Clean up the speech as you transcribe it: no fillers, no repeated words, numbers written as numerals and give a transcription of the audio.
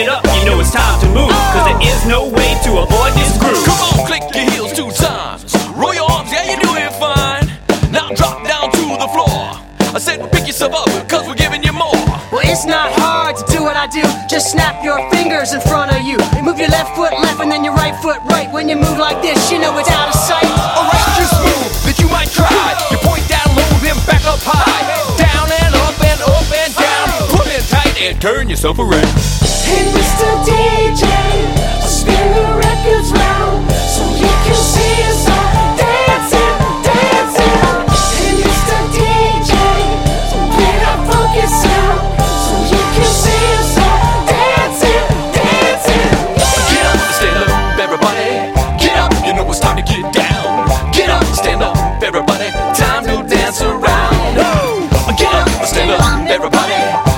get up, you know it's time to move, cause there is no way to avoid this groove. Come on, click your heels 2 times. Roll your arms, yeah, you're doing fine. Now drop down to the floor. I said pick yourself up, cause we're giving you more. Well, it's not hard to do what I do. Just snap your fingers in front of you. Move your left foot left and then your right foot right. When you move like this, you know it's out of sight. Alright, just move that you might try. You point down low, then back up high. Down and up and up and down. Pull it tight and turn yourself around. Hey, Mr. DJ, spin the records round so you can see us all dancing, dancing. Hey, Mr. DJ, play that funky sound so you can see us all dancing, dancing. Get up, stand up, everybody. Get up, you know it's time to get down. Get up, stand up, everybody. Time to dance around. Get up, stand up, everybody.